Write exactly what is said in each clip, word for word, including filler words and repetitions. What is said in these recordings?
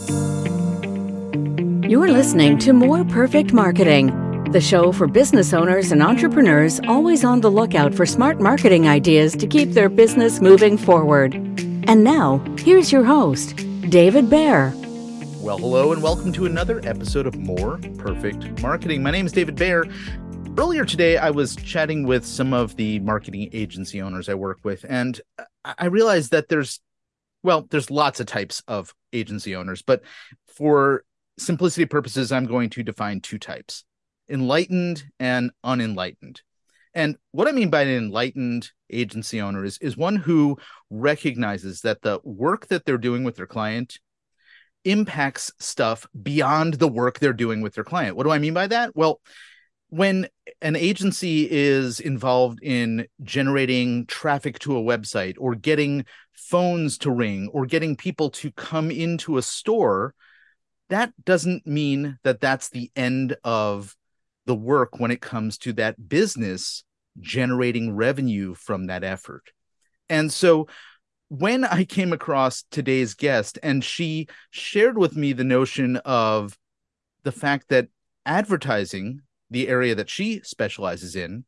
You're listening to More Perfect Marketing, the show for business owners and entrepreneurs always on the lookout for smart marketing ideas to keep their business moving forward. And now, here's your host, David Baer. Well, hello and welcome to another episode of More Perfect Marketing. My name is David Baer. Earlier today, I was chatting with some of the marketing agency owners I work with, and I realized that there's, well, there's lots of types of agency owners, but for simplicity purposes, I'm going to define two types: enlightened and unenlightened. And what I mean by an enlightened agency owner is, is one who recognizes that the work that they're doing with their client impacts stuff beyond the work they're doing with their client. What do I mean by that? Well, when an agency is involved in generating traffic to a website or getting phones to ring or getting people to come into a store, that doesn't mean that that's the end of the work when it comes to that business generating revenue from that effort. And so when I came across today's guest and she shared with me the notion of the fact that advertising, the area that she specializes in,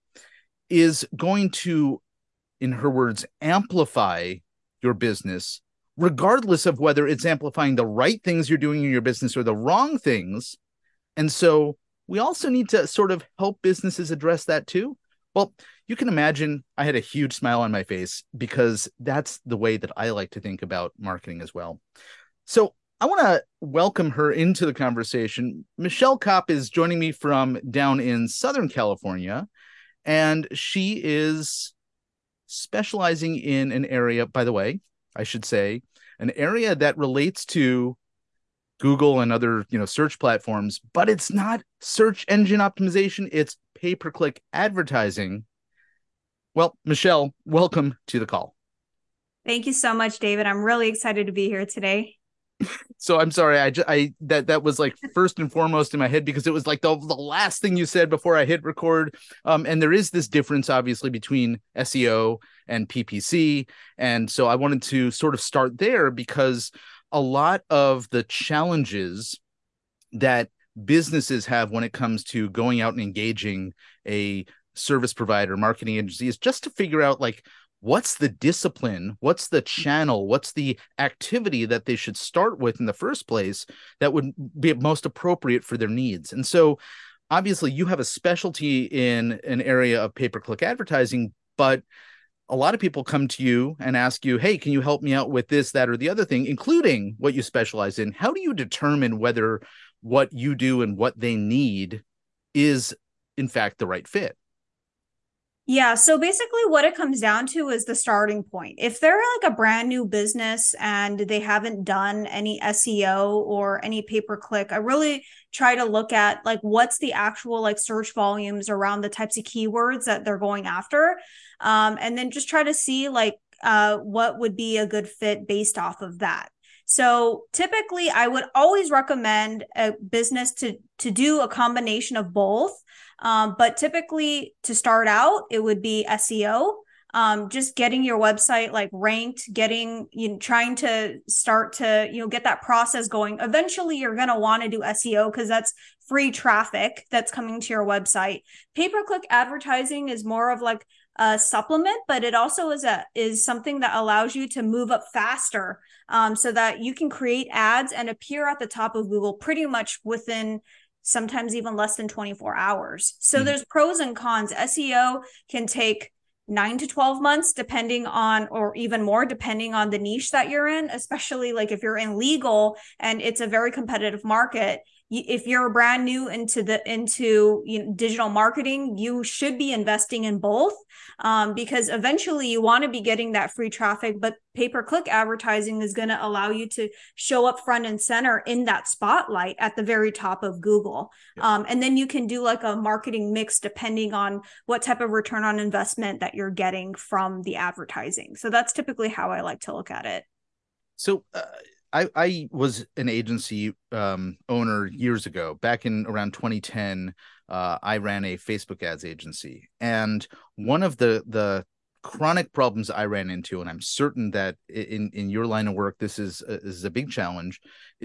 is going to, in her words, amplify your business, regardless of whether it's amplifying the right things you're doing in your business or the wrong things. And so we also need to sort of help businesses address that too. Well, you can imagine I had a huge smile on my face because that's the way that I like to think about marketing as well. So I want to welcome her into the conversation. Michelle Kopp is joining me from down in Southern California, and she is specializing in an area, by the way, I should say, an area that relates to Google and other, you know, search platforms, but it's not search engine optimization. It's pay-per-click advertising. Well, Michelle, welcome to the call. Thank you so much, David. I'm really excited to be here today. So I'm sorry, I, I that that was like first and foremost in my head because it was like the, the last thing you said before I hit record. Um, and there is this difference, obviously, between S E O and P P C. And so I wanted to sort of start there because a lot of the challenges that businesses have when it comes to going out and engaging a service provider, marketing agency, is just to figure out, like, what's the discipline, what's the channel, what's the activity that they should start with in the first place that would be most appropriate for their needs. And so obviously you have a specialty in an area of pay-per-click advertising, but a lot of people come to you and ask you, hey, can you help me out with this, that, or the other thing, including what you specialize in. How do you determine whether what you do and what they need is in fact the right fit? Yeah, so basically what it comes down to is the starting point. If they're like a brand new business and they haven't done any S E O or any pay-per-click, I really try to look at like what's the actual like search volumes around the types of keywords that they're going after. Um, and then just try to see like uh, what would be a good fit based off of that. So typically I would always recommend a business to, to do a combination of both. Um, but typically to start out, it would be S E O, um, just getting your website like ranked, getting, you know, trying to start to, you know, get that process going. Eventually you're going to want to do S E O because that's free traffic that's coming to your website. Pay-per-click advertising is more of like a supplement, but it also is a is something that allows you to move up faster, um, so that you can create ads and appear at the top of Google pretty much within sometimes even less than twenty-four hours. So mm-hmm. There's pros and cons. S E O can take nine to twelve months, depending on, or even more, depending on the niche that you're in, especially like if you're in legal and it's a very competitive market. If you're brand new into the into you know, digital marketing, you should be investing in both, um, because eventually you want to be getting that free traffic, but pay-per-click advertising is going to allow you to show up front and center in that spotlight at the very top of Google. Yeah. Um, and then you can do like a marketing mix depending on what type of return on investment that you're getting from the advertising. So that's typically how I like to look at it. So uh... I, I was an agency um, owner years ago. Back in around twenty ten, uh, I ran a Facebook ads agency. And one of the the chronic problems I ran into, and I'm certain that in, in your line of work, this is a, is a big challenge, is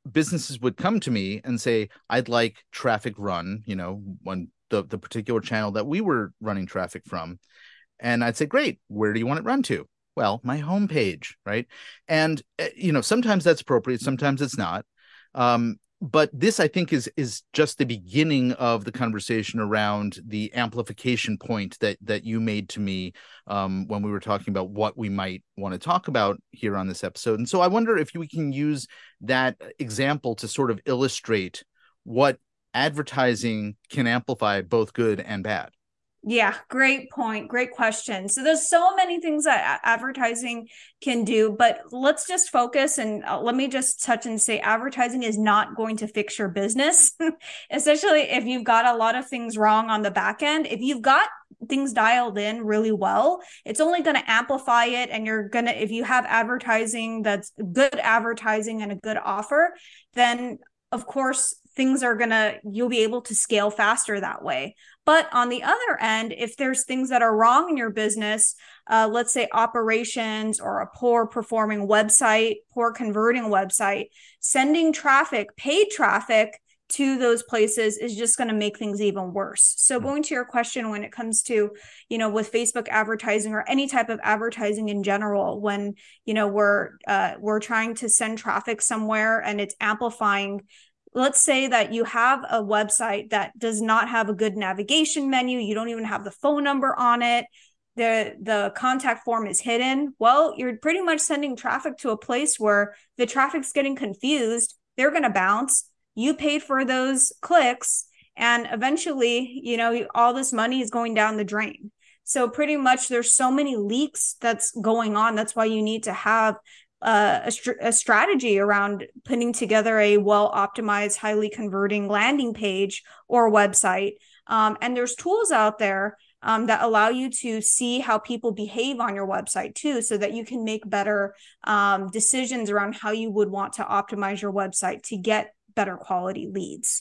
businesses would come to me and say, I'd like traffic run, you know, when the, the particular channel that we were running traffic from. And I'd say, great, where do you want it run to? Well, my homepage, right? And, you know, sometimes that's appropriate, sometimes it's not. Um, but this, I think, is is just the beginning of the conversation around the amplification point that that you made to me um, when we were talking about what we might want to talk about here on this episode. And so I wonder if we can use that example to sort of illustrate what advertising can amplify, both good and bad. Yeah, great point. Great question. So there's so many things that advertising can do, but let's just focus and uh, let me just touch and say advertising is not going to fix your business, especially if you've got a lot of things wrong on the back end. If you've got things dialed in really well, it's only going to amplify it. And you're going to, if you have advertising that's good advertising and a good offer, then of course, things are going to, you'll be able to scale faster that way. But on the other end, if there's things that are wrong in your business, uh, let's say operations or a poor performing website, poor converting website, sending traffic, paid traffic to those places is just going to make things even worse. So going to your question, when it comes to, you know, with Facebook advertising or any type of advertising in general, when, you know, we're, uh, we're trying to send traffic somewhere and it's amplifying. Let's say that you have a website that does not have a good navigation menu. You don't even have the phone number on it. The, the contact form is hidden. Well, you're pretty much sending traffic to a place where the traffic's getting confused. They're going to bounce. You paid for those clicks. And eventually, you know, all this money is going down the drain. So pretty much there's so many leaks that's going on. That's why you need to have Uh, a, str- a strategy around putting together a well-optimized, highly converting landing page or website. Um, and there's tools out there um, that allow you to see how people behave on your website too, so that you can make better um, decisions around how you would want to optimize your website to get better quality leads.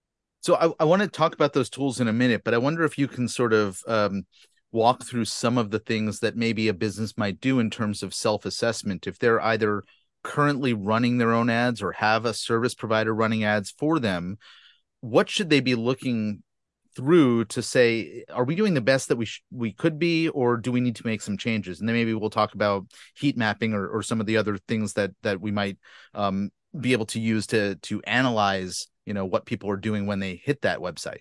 So I, I want to talk about those tools in a minute, but I wonder if you can sort of um, walk through some of the things that maybe a business might do in terms of self-assessment. If they're either currently running their own ads or have a service provider running ads for them, what should they be looking through to say, are we doing the best that we sh- we could be, or do we need to make some changes? And then maybe we'll talk about heat mapping or, or some of the other things that that we might um, be able to use to to analyze, you know, what people are doing when they hit that website.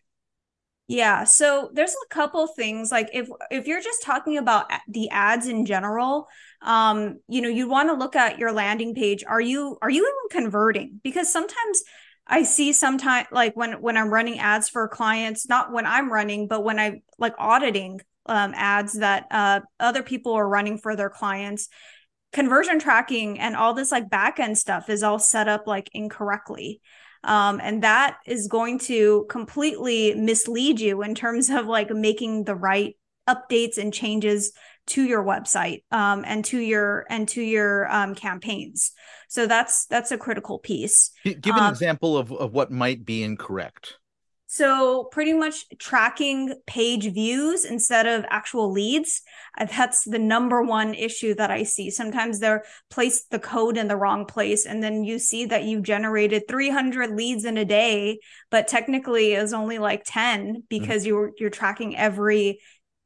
Yeah, so there's a couple things. Like if if you're just talking about the ads in general, um, you know, you want to look at your landing page. Are you are you even converting? Because sometimes I see sometimes like when when I'm running ads for clients, not when I'm running, but when I like auditing um, ads that uh, other people are running for their clients, conversion tracking and all this like back end stuff is all set up like incorrectly. Um, and that is going to completely mislead you in terms of like making the right updates and changes to your website um, and to your and to your um, campaigns. So that's that's a critical piece. Give an um, example of, of what might be incorrect. So pretty much tracking page views instead of actual leads. That's the number one issue that I see. Sometimes they're placed the code in the wrong place. And then you see that you've generated three hundred leads in a day, but technically it was only like ten because mm-hmm. you're, you're tracking every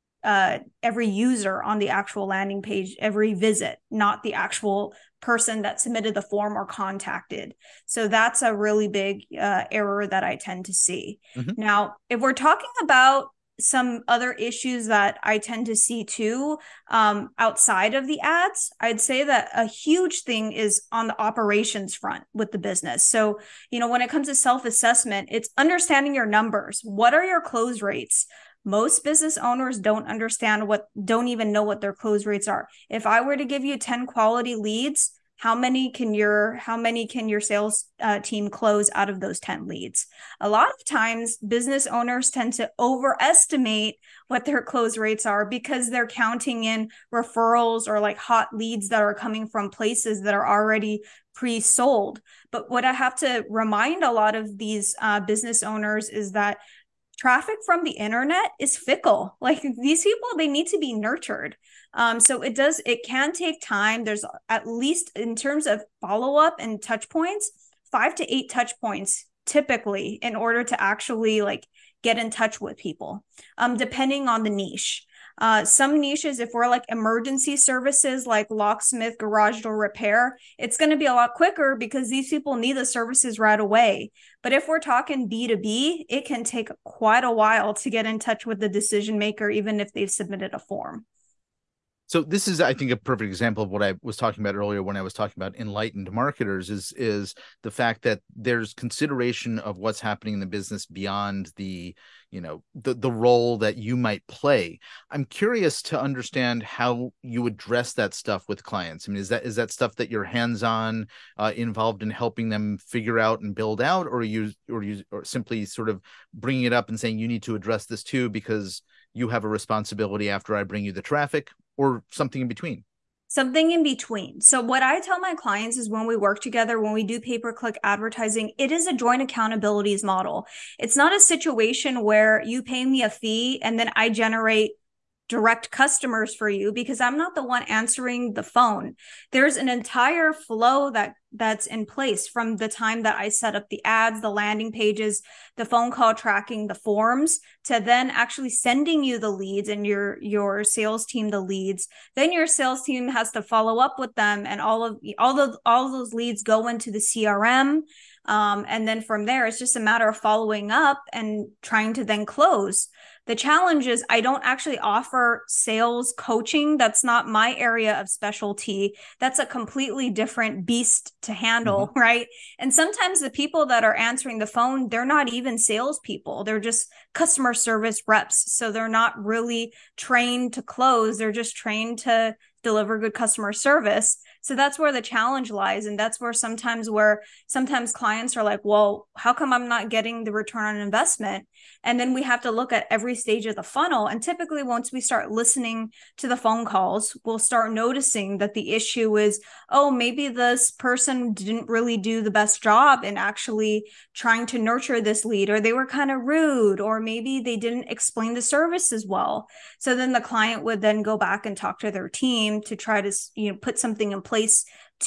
uh, every user on the actual landing page, every visit, not the actual person that submitted the form or contacted. So that's a really big uh, error that I tend to see. Mm-hmm. Now, if we're talking about some other issues that I tend to see too, um, outside of the ads, I'd say that a huge thing is on the operations front with the business. So, you know, when it comes to self-assessment, it's understanding your numbers. What are your close rates? Most business owners don't understand what, don't even know what their close rates are. If I were to give you ten quality leads, how many can your, how many can your sales uh, team close out of those ten leads? A lot of times business owners tend to overestimate what their close rates are because they're counting in referrals or like hot leads that are coming from places that are already pre-sold. But what I have to remind a lot of these uh, business owners is that traffic from the internet is fickle. Like these people, they need to be nurtured. Um, so it does, it can take time. There's at least in terms of follow-up and touch points, five to eight touch points typically in order to actually like get in touch with people, um, depending on the niche. Uh, some niches, if we're like emergency services like locksmith, garage door repair, it's going to be a lot quicker because these people need the services right away. But if we're talking B two B, it can take quite a while to get in touch with the decision maker, even if they've submitted a form. So this is, I think, a perfect example of what I was talking about earlier when I was talking about enlightened marketers is, is the fact that there's consideration of what's happening in the business beyond the, you know, the, the role that you might play. I'm curious to understand how you address that stuff with clients. I mean, is that is that stuff that you're hands-on uh, involved in helping them figure out and build out, or you or you or simply sort of bringing it up and saying you need to address this too because you have a responsibility after I bring you the traffic, or something in between? Something in between. So what I tell my clients is when we work together, when we do pay-per-click advertising, it is a joint accountabilities model. It's not a situation where you pay me a fee and then I generate direct customers for you because I'm not the one answering the phone. There's an entire flow that that's in place from the time that I set up the ads, the landing pages, the phone call tracking, the forms, to then actually sending you the leads and your your sales team the leads. Then your sales team has to follow up with them, and all of all of all of those leads go into the C R M. Um, and then from there, it's just a matter of following up and trying to then close. The challenge is I don't actually offer sales coaching. That's not my area of specialty. That's a completely different beast to handle, mm-hmm. right? And sometimes the people that are answering the phone, they're not even salespeople. They're just customer service reps. So they're not really trained to close. They're just trained to deliver good customer service. So that's where the challenge lies. And that's where sometimes where sometimes clients are like, well, how come I'm not getting the return on investment? And then we have to look at every stage of the funnel. And typically once we start listening to the phone calls, we'll start noticing that the issue is, oh, maybe this person didn't really do the best job in actually trying to nurture this lead, or they were kind of rude, or maybe they didn't explain the service as well. So then the client would then go back and talk to their team to try to, you know, put something in place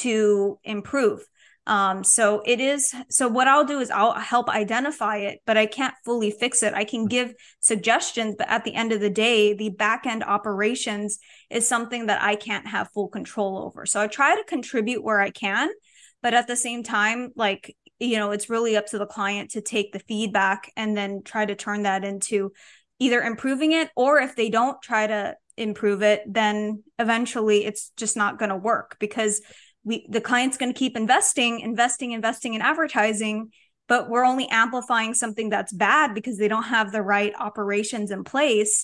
to improve. Um, so it is, so what I'll do is I'll help identify it, but I can't fully fix it. I can give suggestions, but at the end of the day, the back end operations is something that I can't have full control over. So I try to contribute where I can, but at the same time, like, you know, it's really up to the client to take the feedback and then try to turn that into either improving it, or if they don't try to improve it, then eventually it's just not going to work because we the client's going to keep investing, investing, investing in advertising, but we're only amplifying something that's bad because they don't have the right operations in place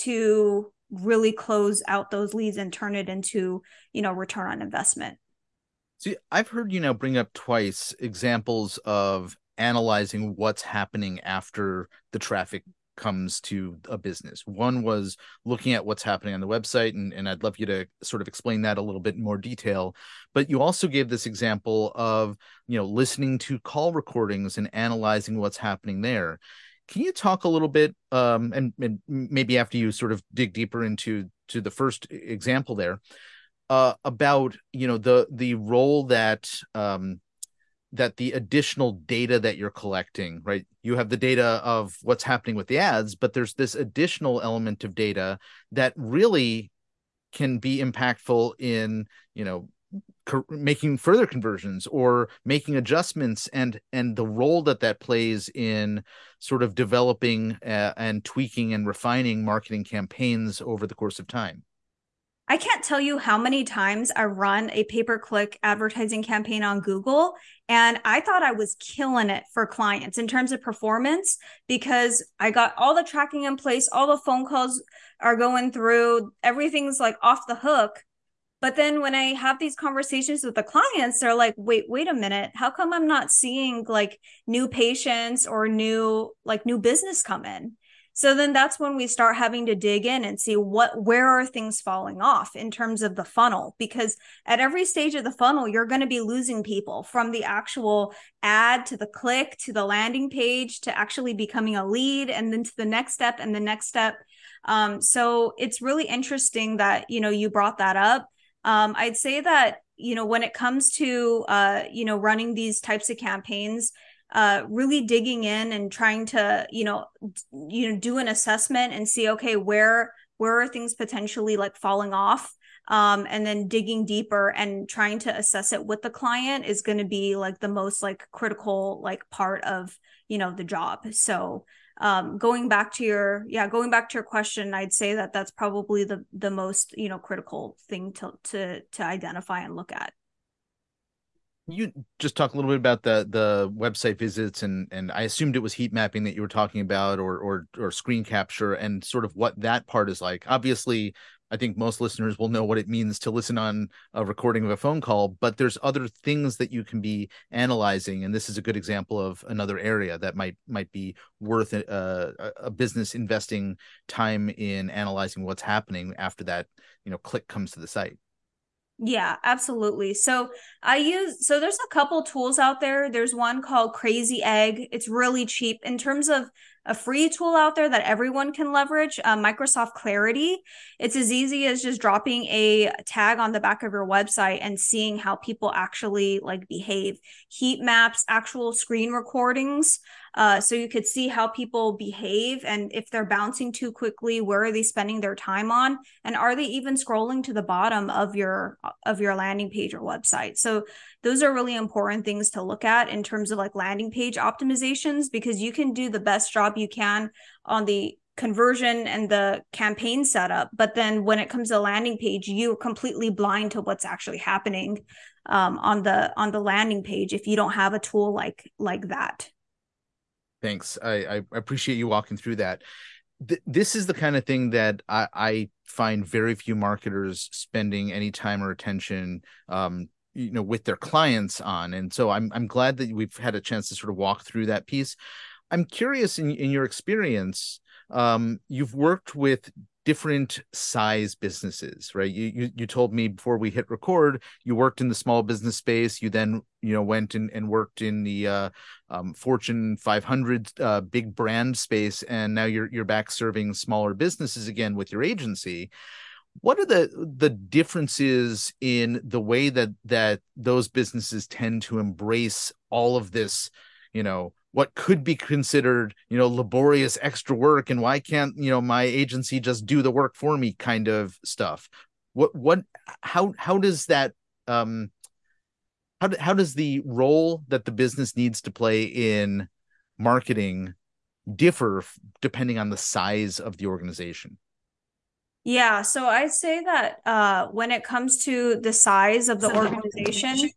to really close out those leads and turn it into, you know, return on investment. See, I've heard you now bring up twice examples of analyzing what's happening after the traffic comes to a business. One was looking at what's happening on the website, and, and I'd love you to sort of explain that a little bit in more detail. But you also gave this example of, you know, listening to call recordings and analyzing what's happening there. Can you talk a little bit, um, and, and maybe after you sort of dig deeper into to the first example there, uh, about, you know, the the role that um, that the additional data that you're collecting, right? You have the data of what's happening with the ads, but there's this additional element of data that really can be impactful in, you know, co- making further conversions or making adjustments, and and the role that that plays in sort of developing uh, and tweaking and refining marketing campaigns over the course of time. I can't tell you how many times I run a pay-per-click advertising campaign on Google, and I thought I was killing it for clients in terms of performance because I got all the tracking in place, all the phone calls are going through, everything's like off the hook. But then when I have these conversations with the clients, they're like, wait, wait a minute, how come I'm not seeing like new patients or new like new business come in? So then that's when we start having to dig in and see what, where are things falling off in terms of the funnel? Because at every stage of the funnel, you're going to be losing people from the actual ad to the click to the landing page to actually becoming a lead and then to the next step and the next step. Um, so it's really interesting that, you know, you brought that up. Um, I'd say that you know, when it comes to, uh, you know, running these types of campaigns, uh, really digging in and trying to, you know, you know, do an assessment and see, okay, where, where are things potentially like falling off? Um, and then digging deeper and trying to assess it with the client is going to be like the most like critical like part of, you know, the job. So um, going back to your, yeah, going back to your question, I'd say that that's probably the, the most, you know, critical thing to, to, to identify and look at. You just talk a little bit about the the website visits, and and I assumed it was heat mapping that you were talking about, or or or screen capture, and sort of what that part is like. Obviously, I think most listeners will know what it means to listen on a recording of a phone call, but there's other things that you can be analyzing, and this is a good example of another area that might might be worth a, a business investing time in analyzing what's happening after that, you know, click comes to the site. Yeah, absolutely. So I use, so there's a couple tools out there. There's one called Crazy Egg. It's really cheap in terms of a free tool out there that everyone can leverage, uh, Microsoft Clarity. It's as easy as just dropping a tag on the back of your website and seeing how people actually like behave. Heat maps, actual screen recordings. Uh, so you could see how people behave, and if they're bouncing too quickly, where are they spending their time on, and are they even scrolling to the bottom of your of your landing page or website. So those are really important things to look at in terms of like landing page optimizations, because you can do the best job you can on the conversion and the campaign setup, but then when it comes to the landing page, you're completely blind to what's actually happening um, on the on the landing page if you don't have a tool like like that. Thanks. I, I appreciate you walking through that. Th- this is the kind of thing that I, I find very few marketers spending any time or attention, um, you know, with their clients on. And so I'm I'm glad that we've had a chance to sort of walk through that piece. I'm curious, in in your experience, um, you've worked with different size businesses, right? You, you you told me before we hit record, you worked in the small business space. You then, you know, went and, and worked in the uh, um, Fortune five hundred uh, big brand space, and now you're you're back serving smaller businesses again with your agency. What are the the differences in the way that that those businesses tend to embrace all of this, you know, what could be considered, you know, laborious extra work, and why can't, you know, my agency just do the work for me kind of stuff? What, what, how, how does that, um, how, how does the role that the business needs to play in marketing differ depending on the size of the organization? Yeah, so I'd say that uh, when it comes to the size of the organization,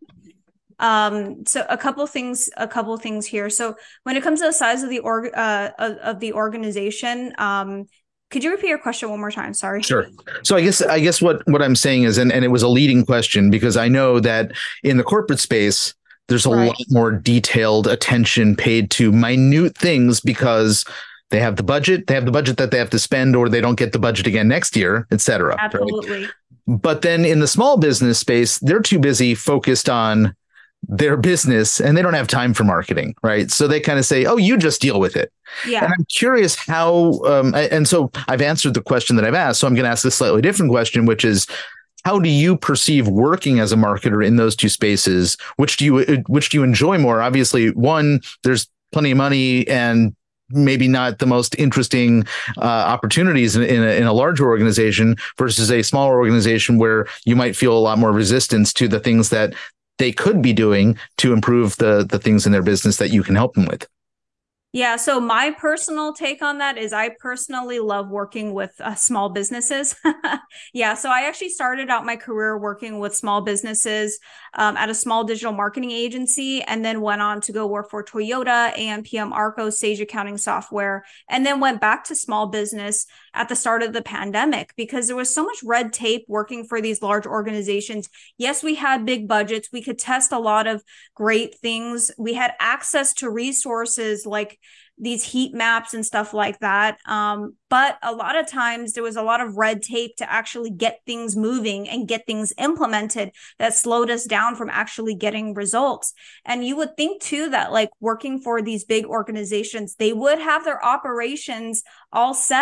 Um, so a couple things, a couple things here. So when it comes to the size of the org, uh, of, of the organization, um, could you repeat your question one more time? Sorry. Sure. So I guess I guess what what I'm saying is, and, and it was a leading question, because I know that in the corporate space, there's a right. lot more detailed attention paid to minute things, because they have the budget, they have the budget that they have to spend, or they don't get the budget again next year, et cetera. Absolutely. Right? But then in the small business space, they're too busy focused on their business, and they don't have time for marketing, right? So they kind of say, oh, you just deal with it. Yeah. And I'm curious how, um, and so I've answered the question that I've asked. So I'm going to ask a slightly different question, which is, how do you perceive working as a marketer in those two spaces? Which do you, which do you enjoy more? Obviously, one, there's plenty of money and maybe not the most interesting uh, opportunities in, in, a, in a larger organization versus a smaller organization where you might feel a lot more resistance to the things that they could be doing to improve the the things in their business that you can help them with. Yeah, so my personal take on that is I personally love working with uh, small businesses. Yeah, so I actually started out my career working with small businesses um, at a small digital marketing agency, and then went on to go work for Toyota, A M P M, Arco, Sage Accounting Software, and then went back to small business at the start of the pandemic because there was so much red tape working for these large organizations. Yes, we had big budgets. We could test a lot of great things. We had access to resources like these heat maps and stuff like that. Um, but a lot of times there was a lot of red tape to actually get things moving and get things implemented that slowed us down from actually getting results. And you would think too that like working for these big organizations, they would have their operations all set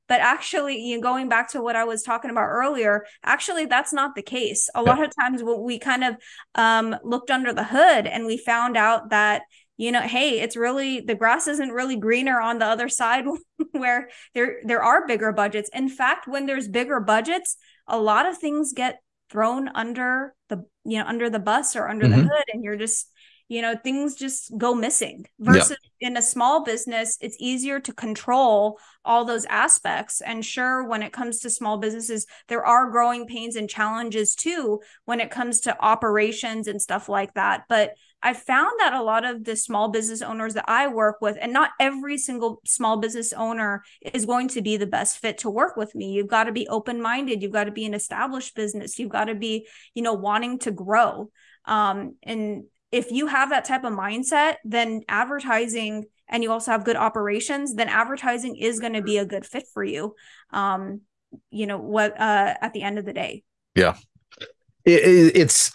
But actually, you know, going back to what I was talking about earlier, actually, that's not the case. A lot of times, what we kind of um, looked under the hood and we found out that, you know, hey, it's really, the grass isn't really greener on the other side where there there are bigger budgets. In fact, when there's bigger budgets, a lot of things get thrown under the, you know, under the bus or under mm-hmm. the hood, and you're just, you know, things just go missing. Versus yeah. in a small business, it's easier to control all those aspects. And sure, when it comes to small businesses, there are growing pains and challenges too when it comes to operations and stuff like that. But I found that a lot of the small business owners that I work with, and not every single small business owner is going to be the best fit to work with me. You've got to be open-minded. You've got to be an established business. You've got to be, you know, wanting to grow. Um, and if you have that type of mindset, then advertising, and you also have good operations, then advertising is going to be a good fit for you. Um, you know, what, uh, at the end of the day. Yeah. It, it, it's,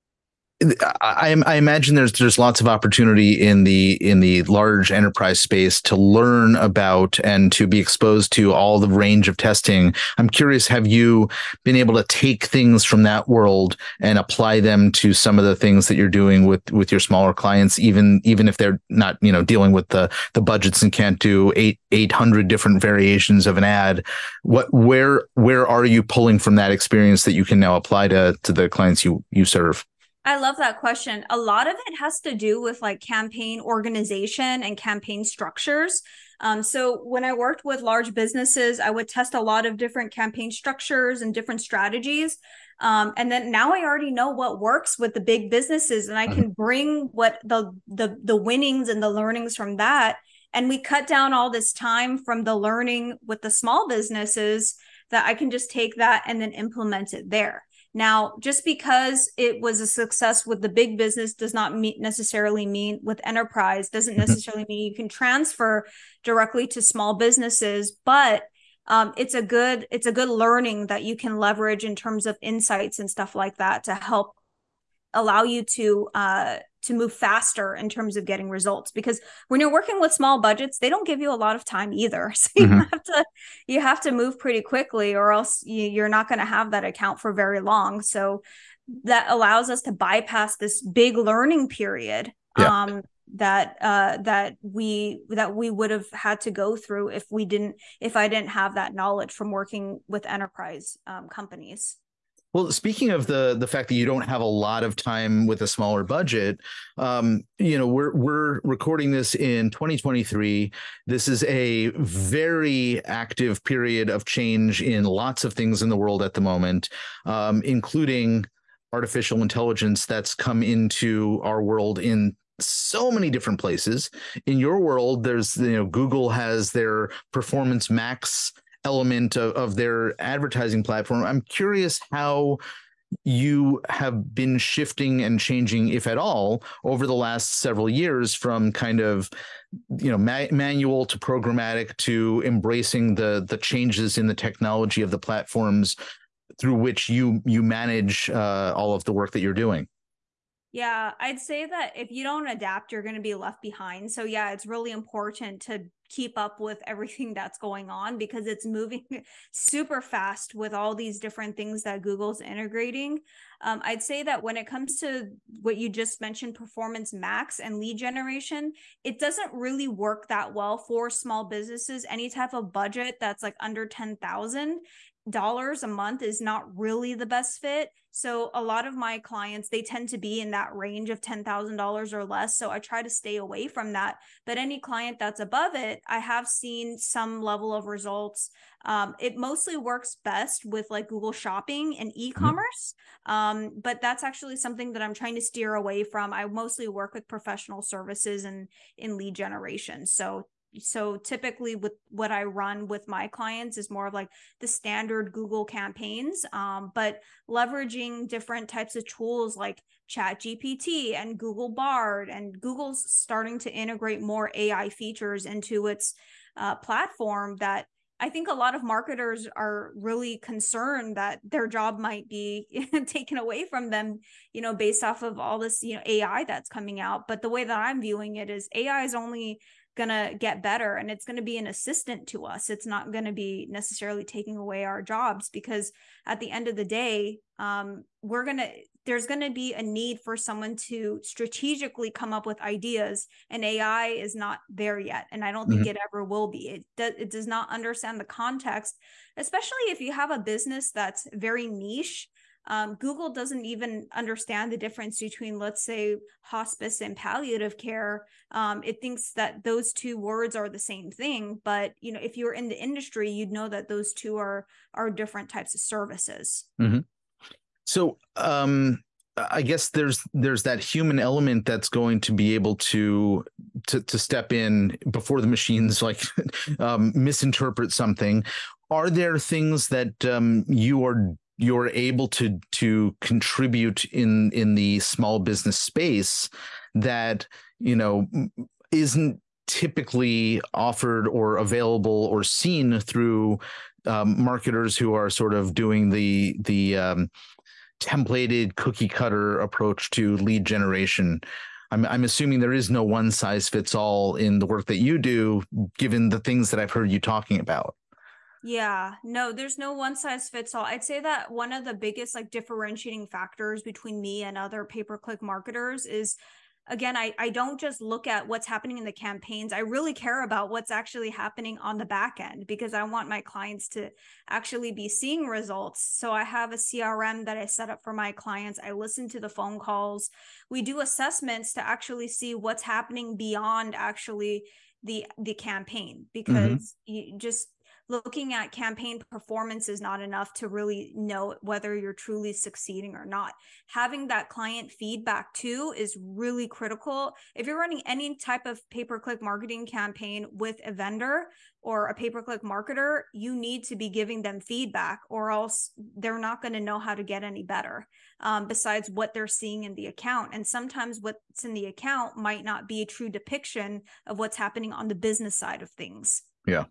I, I imagine there's there's lots of opportunity in the in the large enterprise space to learn about and to be exposed to all the range of testing. I'm curious, have you been able to take things from that world and apply them to some of the things that you're doing with with your smaller clients, even even if they're not, you know, dealing with the the budgets and can't do eight eight hundred different variations of an ad? What where where are you pulling from that experience that you can now apply to to the clients you you serve? I love that question. A lot of it has to do with like campaign organization and campaign structures. Um, so when I worked with large businesses, I would test a lot of different campaign structures and different strategies. Um, and then now I already know what works with the big businesses, and I can bring what the the the winnings and the learnings from that. And we cut down all this time from the learning with the small businesses, that I can just take that and then implement it there. Now, just because it was a success with the big business does not mean necessarily mean with enterprise, doesn't necessarily mean you can transfer directly to small businesses, but um, it's a good, it's a good learning that you can leverage in terms of insights and stuff like that to help allow you to uh, to move faster in terms of getting results. Because when you're working with small budgets, they don't give you a lot of time either. So you mm-hmm. have to you have to move pretty quickly, or else you, you're not going to have that account for very long. So that allows us to bypass this big learning period yeah. um, that uh, that we that we would have had to go through if we didn't if I didn't have that knowledge from working with enterprise um, companies. Well, speaking of the the fact that you don't have a lot of time with a smaller budget, um, you know, we're we're recording this in twenty twenty-three. This is a very active period of change in lots of things in the world at the moment, um, including artificial intelligence that's come into our world in so many different places. In your world, there's, you know, Google has their Performance Max element of, of their advertising platform. I'm curious how you have been shifting and changing, if at all, over the last several years from kind of, you know, ma- manual to programmatic to embracing the the changes in the technology of the platforms through which you you manage uh, all of the work that you're doing. Yeah, I'd say that if you don't adapt, you're going to be left behind. So yeah, it's really important to keep up with everything that's going on, because it's moving super fast with all these different things that Google's integrating. Um, I'd say that when it comes to what you just mentioned, Performance Max and lead generation, it doesn't really work that well for small businesses. Any type of budget that's like under ten thousand dollars a month is not really the best fit. So a lot of my clients, they tend to be in that range of ten thousand dollars or less. So I try to stay away from that. But any client that's above it, I have seen some level of results. Um, it mostly works best with like Google Shopping and e-commerce. Mm-hmm. Um, but that's actually something that I'm trying to steer away from. I mostly work with professional services and in lead generation. So So typically with what I run with my clients is more of like the standard Google campaigns, um, but leveraging different types of tools like ChatGPT and Google Bard, and Google's starting to integrate more A I features into its uh, platform that I think a lot of marketers are really concerned that their job might be taken away from them, you know, based off of all this, you know, A I that's coming out. But the way that I'm viewing it is A I is only going to get better, and it's going to be an assistant to us. It's not going to be necessarily taking away our jobs, because at the end of the day, um, we're going to, there's going to be a need for someone to strategically come up with ideas, and A I is not there yet. And I don't think mm-hmm. it ever will be. It does, it does not understand the context, especially if you have a business that's very niche. Um, Google doesn't even understand the difference between, let's say, hospice and palliative care. Um, it thinks that those two words are the same thing, but you know, if you're in the industry, you'd know that those two are are different types of services. Mm-hmm. So, um, I guess there's there's that human element that's going to be able to to, to step in before the machines like um, misinterpret something. Are there things that um, you are you're able to to contribute in in the small business space that, you know, isn't typically offered or available or seen through um, marketers who are sort of doing the the um, templated cookie cutter approach to lead generation? I'm I'm assuming there is no one size fits all in the work that you do, given the things that I've heard you talking about. Yeah, no, there's no one size fits all. I'd say that one of the biggest like differentiating factors between me and other pay-per-click marketers is, again, I, I don't just look at what's happening in the campaigns. I really care about what's actually happening on the back end, because I want my clients to actually be seeing results. So I have a C R M that I set up for my clients. I listen to the phone calls. We do assessments to actually see what's happening beyond actually the the campaign, because mm-hmm. you just looking at campaign performance is not enough to really know whether you're truly succeeding or not. Having that client feedback too is really critical. If you're running any type of pay-per-click marketing campaign with a vendor or a pay-per-click marketer, you need to be giving them feedback, or else they're not going to know how to get any better, um, besides what they're seeing in the account. And sometimes what's in the account might not be a true depiction of what's happening on the business side of things. Yeah.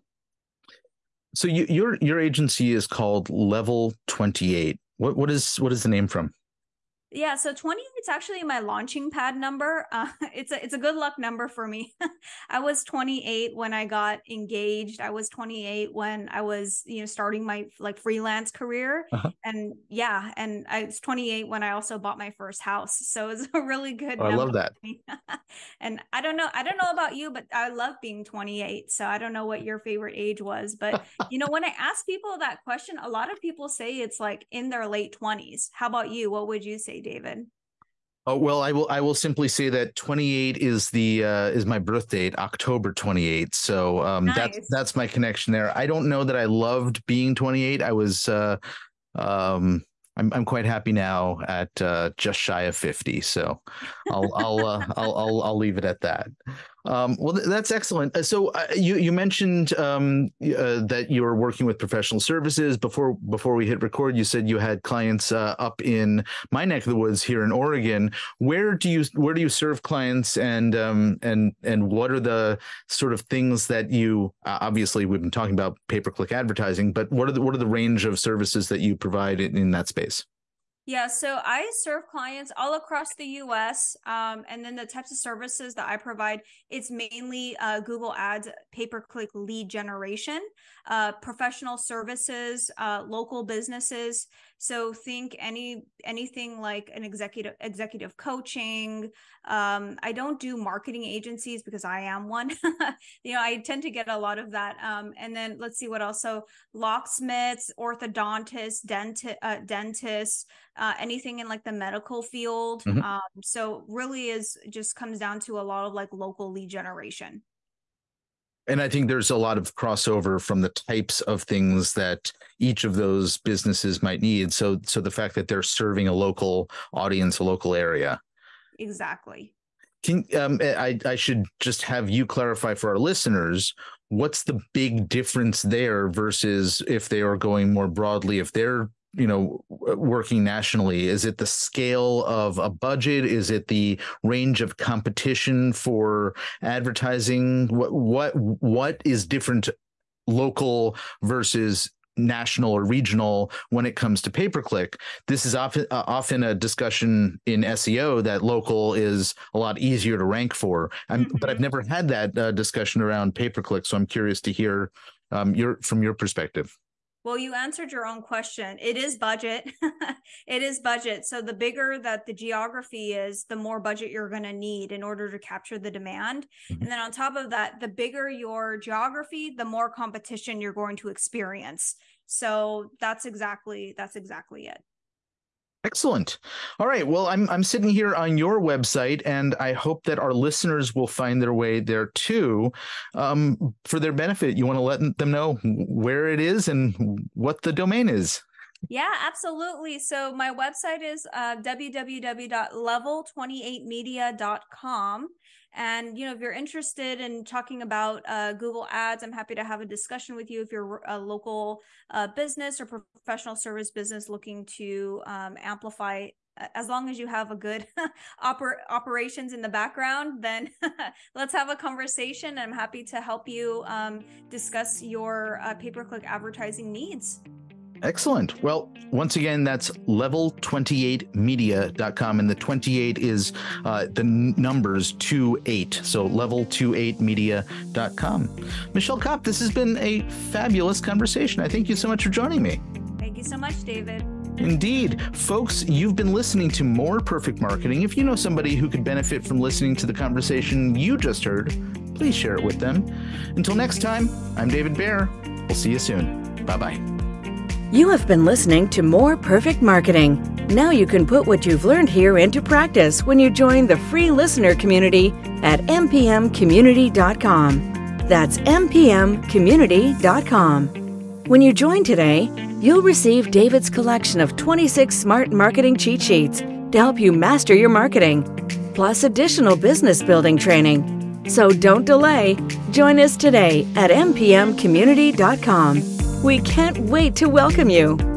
So you, your your agency is called Level twenty-eight. What what is what is the name from? Yeah, so twenty-eight is actually my launching pad number. Uh, it's a it's a good luck number for me. I was twenty-eight when I got engaged. I was twenty-eight when I was, you know, starting my like freelance career. Uh-huh. And yeah, and I was twenty-eight when I also bought my first house. So it's a really good oh, number. I love that. And I don't know, I don't know about you, but I love being twenty-eight. So I don't know what your favorite age was, but you know, when I ask people that question, a lot of people say it's like in their late twenties. How about you? What would you say, David? Oh, well, I will I will simply say that twenty-eight is the uh, is my birth date, October twenty-eighth. So um, nice. that's that's my connection there. I don't know that I loved being twenty-eight. I was uh, um, I'm I'm quite happy now at uh, just shy of fifty. So I'll I'll, uh, I'll I'll I'll leave it at that. Um, well, th- that's excellent. So uh, you you mentioned um, uh, that you were working with professional services before before we hit record. You said you had clients uh, up in my neck of the woods here in Oregon. Where do you where do you serve clients, and um, and and what are the sort of things that you uh, obviously we've been talking about pay-per-click advertising, but what are the what are the range of services that you provide in, in that space? Yeah, so I serve clients all across the U S, um, and then the types of services that I provide, it's mainly uh, Google Ads, pay-per-click lead generation, uh, professional services, uh, local businesses. So think any anything like an executive executive coaching. Um, I don't do marketing agencies because I am one. You know, I tend to get a lot of that. Um, and then let's see what else. So locksmiths, orthodontists, denti- uh, dentists. Uh, anything in like the medical field. Mm-hmm. Um, so really is just comes down to a lot of like local lead generation. And I think there's a lot of crossover from the types of things that each of those businesses might need. So, so the fact that they're serving a local audience, a local area. Exactly. Can, um, I, I should just have you clarify for our listeners, what's the big difference there versus if they are going more broadly, if they're you know, working nationally? Is it the scale of a budget? Is it the range of competition for advertising? What what what is different local versus national or regional when it comes to pay-per-click. This is often uh, often a discussion in S E O that local is a lot easier to rank for. Mm-hmm. But I've never had that uh, discussion around pay-per-click, so I'm curious to hear um, your from your perspective. Well, you answered your own question. It is budget. It is budget. So the bigger that the geography is, the more budget you're going to need in order to capture the demand. Mm-hmm. And then on top of that, the bigger your geography, the more competition you're going to experience. So that's exactly, that's exactly it. Excellent. All right. Well, I'm I'm sitting here on your website, and I hope that our listeners will find their way there too. Um, for their benefit, you want to let them know where it is and what the domain is. Yeah, absolutely. So my website is uh, w w w dot level twenty-eight media dot com. And, you know, if you're interested in talking about uh, Google Ads, I'm happy to have a discussion with you if you're a local uh, business or professional service business looking to um, amplify. As long as you have a good oper operations in the background, then let's have a conversation. I'm happy to help you um, discuss your uh, pay-per-click advertising needs. Excellent. Well, once again, that's level twenty-eight media dot com, and the twenty-eight is uh, the numbers two eight. So level twenty-eight media dot com. Michelle Kopp, this has been a fabulous conversation. I thank you so much for joining me. Thank you so much, David. Indeed. Folks, you've been listening to More Perfect Marketing. If you know somebody who could benefit from listening to the conversation you just heard, please share it with them. Until next time, I'm David Baer. We'll see you soon. Bye-bye. You have been listening to More Perfect Marketing. Now you can put what you've learned here into practice when you join the free listener community at m p m community dot com. That's m p m community dot com. When you join today, you'll receive David's collection of twenty-six smart marketing cheat sheets to help you master your marketing, plus additional business building training. So don't delay. Join us today at m p m community dot com. We can't wait to welcome you.